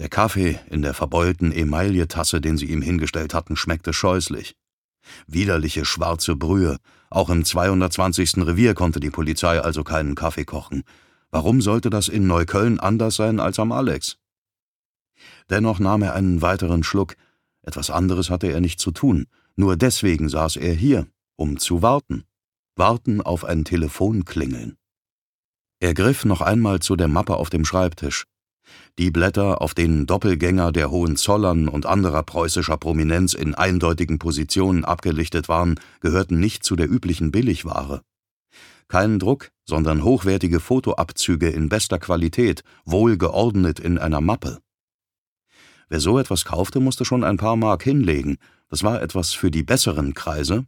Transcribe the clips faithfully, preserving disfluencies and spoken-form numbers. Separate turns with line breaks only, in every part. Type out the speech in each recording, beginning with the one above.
Der Kaffee in der verbeulten Emailletasse, den sie ihm hingestellt hatten, schmeckte scheußlich. Widerliche schwarze Brühe. Auch im zweihundertzwanzigsten Revier konnte die Polizei also keinen Kaffee kochen. Warum sollte das in Neukölln anders sein als am Alex? Dennoch nahm er einen weiteren Schluck. Etwas anderes hatte er nicht zu tun. Nur deswegen saß er hier, um zu warten. Warten auf ein Telefonklingeln. Er griff noch einmal zu der Mappe auf dem Schreibtisch. Die Blätter, auf denen Doppelgänger der Hohenzollern und anderer preußischer Prominenz in eindeutigen Positionen abgelichtet waren, gehörten nicht zu der üblichen Billigware. Kein Druck, sondern hochwertige Fotoabzüge in bester Qualität, wohl geordnet in einer Mappe. Wer so etwas kaufte, musste schon ein paar Mark hinlegen. Das war etwas für die besseren Kreise.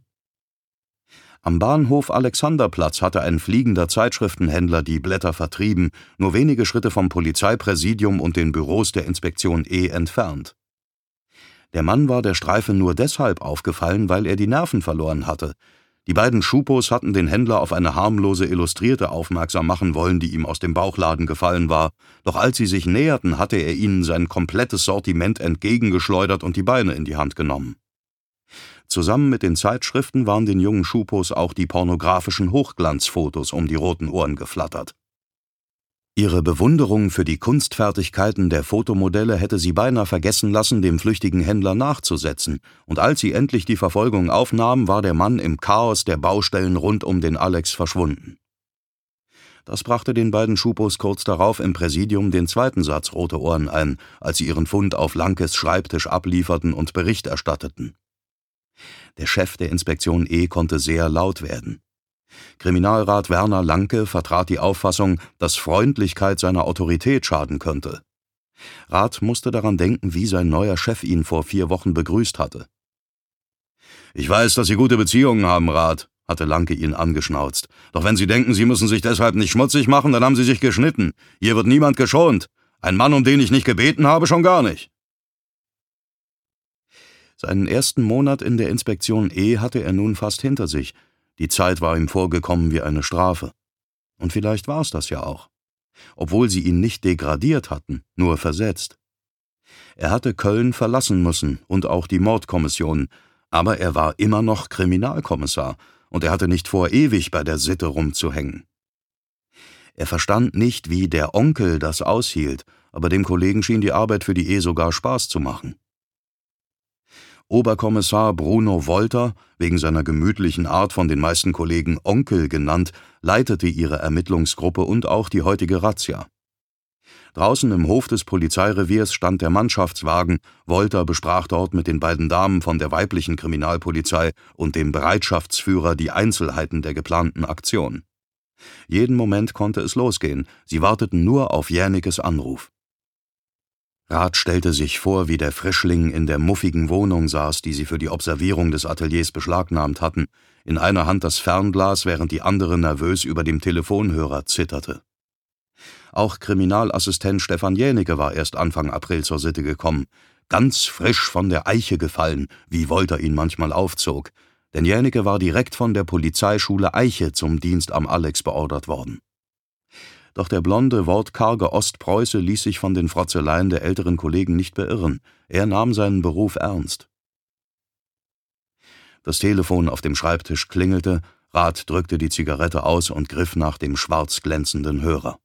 Am Bahnhof Alexanderplatz hatte ein fliegender Zeitschriftenhändler die Blätter vertrieben, nur wenige Schritte vom Polizeipräsidium und den Büros der Inspektion E entfernt. Der Mann war der Streife nur deshalb aufgefallen, weil er die Nerven verloren hatte. Die beiden Schupos hatten den Händler auf eine harmlose Illustrierte aufmerksam machen wollen, die ihm aus dem Bauchladen gefallen war. Doch als sie sich näherten, hatte er ihnen sein komplettes Sortiment entgegengeschleudert und die Beine in die Hand genommen. Zusammen mit den Zeitschriften waren den jungen Schupos auch die pornografischen Hochglanzfotos um die roten Ohren geflattert. Ihre Bewunderung für die Kunstfertigkeiten der Fotomodelle hätte sie beinahe vergessen lassen, dem flüchtigen Händler nachzusetzen, und als sie endlich die Verfolgung aufnahmen, war der Mann im Chaos der Baustellen rund um den Alex verschwunden. Das brachte den beiden Schupos kurz darauf im Präsidium den zweiten Satz rote Ohren ein, als sie ihren Fund auf Lankes Schreibtisch ablieferten und Bericht erstatteten. Der Chef der Inspektion E konnte sehr laut werden. Kriminalrat Werner Lanke vertrat die Auffassung, dass Freundlichkeit seiner Autorität schaden könnte. Rath musste daran denken, wie sein neuer Chef ihn vor vier Wochen begrüßt hatte. »Ich weiß, dass Sie gute Beziehungen haben, Rath«, hatte Lanke ihn angeschnauzt. »Doch wenn Sie denken, Sie müssen sich deshalb nicht schmutzig machen, dann haben Sie sich geschnitten. Hier wird niemand geschont. Ein Mann, um den ich nicht gebeten habe, schon gar nicht.« Seinen ersten Monat in der Inspektion E hatte er nun fast hinter sich. Die Zeit war ihm vorgekommen wie eine Strafe. Und vielleicht war es das ja auch. Obwohl sie ihn nicht degradiert hatten, nur versetzt. Er hatte Köln verlassen müssen und auch die Mordkommission, aber er war immer noch Kriminalkommissar und er hatte nicht vor, ewig bei der Sitte rumzuhängen. Er verstand nicht, wie der Onkel das aushielt, aber dem Kollegen schien die Arbeit für die E sogar Spaß zu machen. Oberkommissar Bruno Wolter, wegen seiner gemütlichen Art von den meisten Kollegen Onkel genannt, leitete ihre Ermittlungsgruppe und auch die heutige Razzia. Draußen im Hof des Polizeireviers stand der Mannschaftswagen, Wolter besprach dort mit den beiden Damen von der weiblichen Kriminalpolizei und dem Bereitschaftsführer die Einzelheiten der geplanten Aktion. Jeden Moment konnte es losgehen, sie warteten nur auf Jänikes Anruf. Rath stellte sich vor, wie der Frischling in der muffigen Wohnung saß, die sie für die Observierung des Ateliers beschlagnahmt hatten, in einer Hand das Fernglas, während die andere nervös über dem Telefonhörer zitterte. Auch Kriminalassistent Stefan Jänicke war erst Anfang April zur Sitte gekommen, ganz frisch von der Eiche gefallen, wie Wolter ihn manchmal aufzog, denn Jänicke war direkt von der Polizeischule Eiche zum Dienst am Alex beordert worden. Doch der blonde, wortkarge Ostpreuße ließ sich von den Frotzeleien der älteren Kollegen nicht beirren. Er nahm seinen Beruf ernst. Das Telefon auf dem Schreibtisch klingelte, Rath drückte die Zigarette aus und griff nach dem schwarz glänzenden Hörer.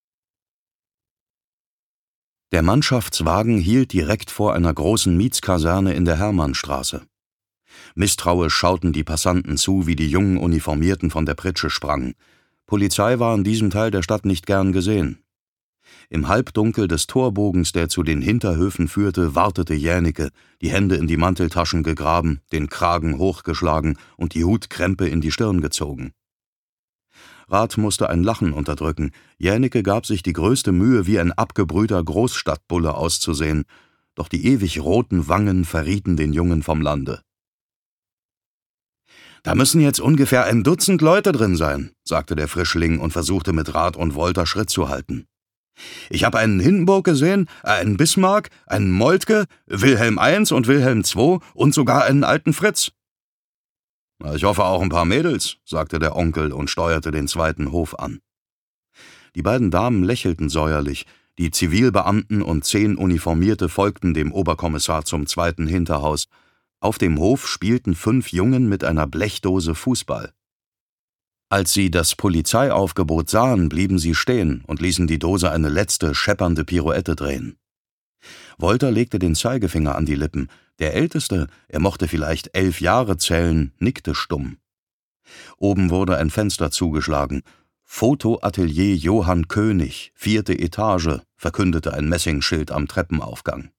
Der Mannschaftswagen hielt direkt vor einer großen Mietskaserne in der Hermannstraße. Misstrauisch schauten die Passanten zu, wie die jungen Uniformierten von der Pritsche sprangen. Polizei war in diesem Teil der Stadt nicht gern gesehen. Im Halbdunkel des Torbogens, der zu den Hinterhöfen führte, wartete Jänicke, die Hände in die Manteltaschen gegraben, den Kragen hochgeschlagen und die Hutkrempe in die Stirn gezogen. Rath musste ein Lachen unterdrücken. Jänicke gab sich die größte Mühe, wie ein abgebrühter Großstadtbulle auszusehen, doch die ewig roten Wangen verrieten den Jungen vom Lande. »Da müssen jetzt ungefähr ein Dutzend Leute drin sein«, sagte der Frischling und versuchte mit Rath und Wolter Schritt zu halten. »Ich habe einen Hindenburg gesehen, einen Bismarck, einen Moltke, Wilhelm Eins und Wilhelm Zwei und sogar einen alten Fritz.« »Na, ich hoffe auch ein paar Mädels«, sagte der Onkel und steuerte den zweiten Hof an. Die beiden Damen lächelten säuerlich, Die Zivilbeamten und zehn Uniformierte folgten dem Oberkommissar zum zweiten Hinterhaus. Auf dem Hof spielten fünf Jungen mit einer Blechdose Fußball. Als sie das Polizeiaufgebot sahen, blieben sie stehen und ließen die Dose eine letzte, scheppernde Pirouette drehen. Wolter legte den Zeigefinger an die Lippen. Der Älteste, er mochte vielleicht elf Jahre zählen, nickte stumm. Oben wurde ein Fenster zugeschlagen. »Fotoatelier Johann König, vierte Etage«, verkündete ein Messingschild am Treppenaufgang.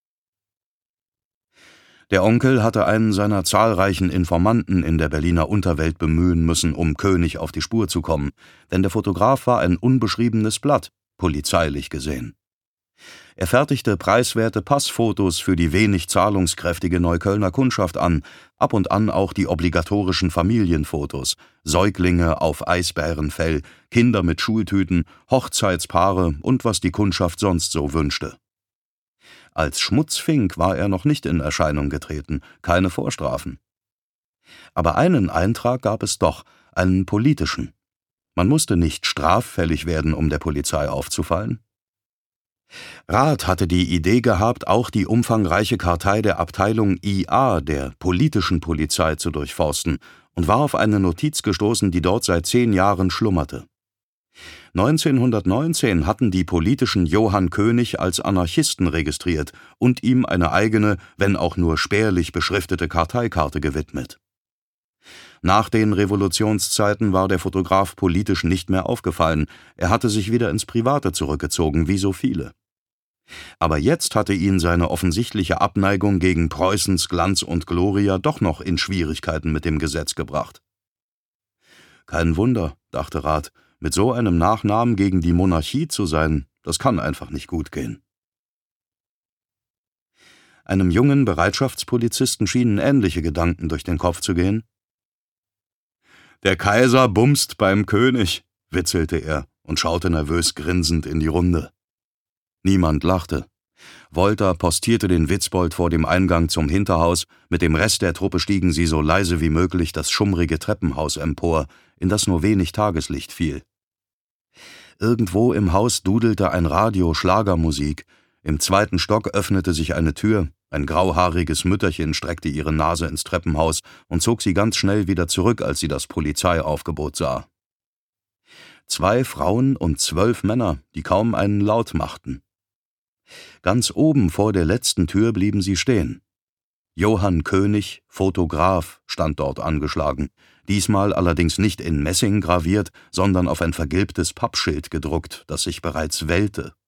Der Onkel hatte einen seiner zahlreichen Informanten in der Berliner Unterwelt bemühen müssen, um König auf die Spur zu kommen, denn der Fotograf war ein unbeschriebenes Blatt, polizeilich gesehen. Er fertigte preiswerte Passfotos für die wenig zahlungskräftige Neuköllner Kundschaft an, ab und an auch die obligatorischen Familienfotos, Säuglinge auf Eisbärenfell, Kinder mit Schultüten, Hochzeitspaare und was die Kundschaft sonst so wünschte. Als Schmutzfink war er noch nicht in Erscheinung getreten, keine Vorstrafen. Aber einen Eintrag gab es doch, einen politischen. Man musste nicht straffällig werden, um der Polizei aufzufallen. Rath hatte die Idee gehabt, auch die umfangreiche Kartei der Abteilung I A der politischen Polizei zu durchforsten und war auf eine Notiz gestoßen, die dort seit zehn Jahren schlummerte. neunzehnhundertneunzehn hatten die politischen Johann König als Anarchisten registriert und ihm eine eigene, wenn auch nur spärlich beschriftete Karteikarte gewidmet. Nach den Revolutionszeiten war der Fotograf politisch nicht mehr aufgefallen, er hatte sich wieder ins Private zurückgezogen, wie so viele. Aber jetzt hatte ihn seine offensichtliche Abneigung gegen Preußens Glanz und Gloria doch noch in Schwierigkeiten mit dem Gesetz gebracht. Kein Wunder, dachte Rath, mit so einem Nachnamen gegen die Monarchie zu sein, das kann einfach nicht gut gehen. Einem jungen Bereitschaftspolizisten schienen ähnliche Gedanken durch den Kopf zu gehen. »Der Kaiser bumst beim König«, witzelte er und schaute nervös grinsend in die Runde. Niemand lachte. Wolter postierte den Witzbold vor dem Eingang zum Hinterhaus, mit dem Rest der Truppe stiegen sie so leise wie möglich das schummrige Treppenhaus empor, in das nur wenig Tageslicht fiel. Irgendwo im Haus dudelte ein Radio Schlagermusik, im zweiten Stock öffnete sich eine Tür, ein grauhaariges Mütterchen streckte ihre Nase ins Treppenhaus und zog sie ganz schnell wieder zurück, als sie das Polizeiaufgebot sah. Zwei Frauen und zwölf Männer, die kaum einen Laut machten. Ganz oben vor der letzten Tür blieben sie stehen. Johann König, Fotograf, stand dort angeschlagen, diesmal allerdings nicht in Messing graviert, sondern auf ein vergilbtes Pappschild gedruckt, das sich bereits wellte.